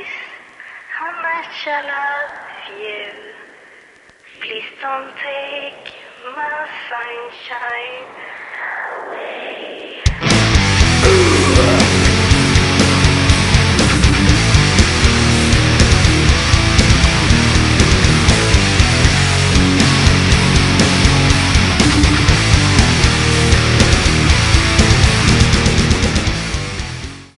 Please, how much I love you. Please don't take my sunshine away.